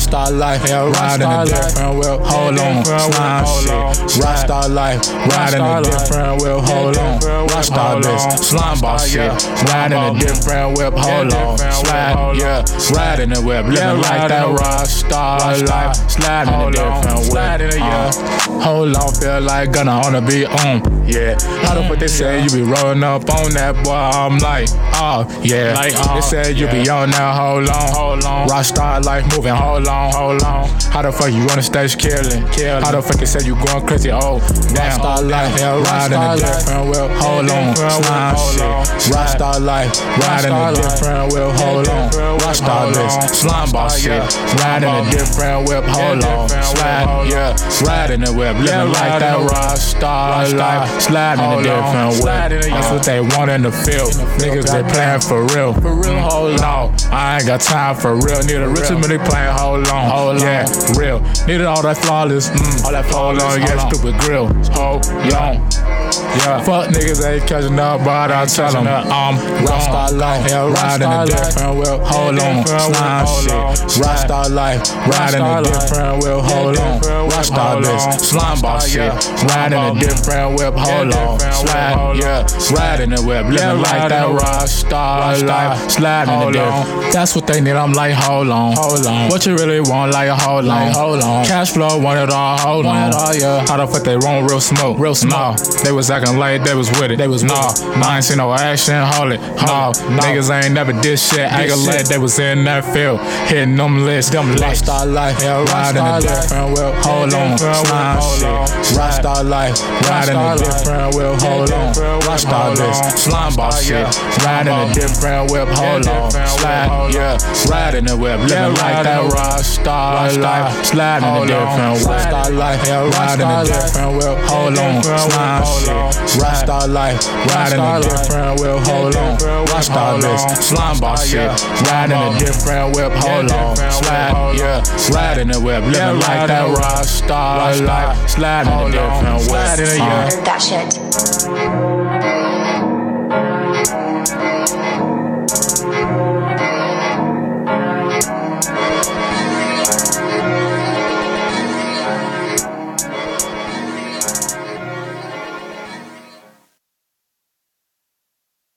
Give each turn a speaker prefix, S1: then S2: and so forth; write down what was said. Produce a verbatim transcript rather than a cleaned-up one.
S1: Rockstar life, yeah, riding a different whip. Hold on, slime shit. Rockstar life, riding a different whip. Hold on, Rockstar bitch, slime ball shit. Riding a different whip. Hold on, slide, yeah, riding a whip. Living like that Rockstar life, sliding a different whip. Yeah, hold on, feel like gonna on the beat on. Yeah, how the fuck they say you be rolling up on that boy? I'm like, oh yeah. Like, oh, they said you yeah. be on that, hold on, hold on. Rockstar life moving, hold on, hold on. How the fuck you on the stage killing? Killing. How the fuck they said you going crazy? Oh damn, Rockstar life, yeah, riding a different whip. Hold on, slime shit. Rockstar life, riding a different whip. Hold on, Rockstar bitch, slime ball shit. Riding a different whip. Hold on, slide, yeah, riding a whip. Living like that Rockstar life, sliding a different whip. That's what they want in the field. Niggas they playing for real. For real, hold on. I ain't got time for real. Need a rich money playing, hold on. Hold yeah, real. Needed all that flawless, mm, all that flawless, hold on, yeah, stupid grill. Hold on. Yeah, fuck niggas ain't catching up, but I tell them I'm Rockstar life, yeah, riding a different whip. Hold on, slime shit. Rockstar life, riding a different whip. Hold on, Rockstar bitch, slime ball shit. Riding a different whip. Hold on, slide, yeah, riding a whip. Living like that Rockstar life, sliding a different. That's what they need. I'm like, hold on, hold on. What you really want? Like, hold on, hold on. Cash flow, want it all, hold on. How the fuck they want real smoke, real smoke? They was acting like they was with it. They was nah, nah, I ain't seen no action, hold it. Nah, nah. Niggas ain't never did shit. Acting like they was in that field, hitting them lists, them lists. Rockstar life, yeah, riding a different whip. Hold on, slime shit. Rockstar life, riding a different whip. Hold on, Rockstar bitch, slime ball shit. Riding a different whip. Hold on, slide, yeah, riding a whip. Living like that Rockstar life, sliding a different whip. Rockstar life, yeah, riding a different whip. Hold on, slime shit. Rockstar life, riding a different whip. Hold on, Rockstar bitch, slime ball shit. Riding a different whip. Hold on, slide, yeah, riding a whip. Living like that Rockstar life, sliding a different whip.
S2: That shit.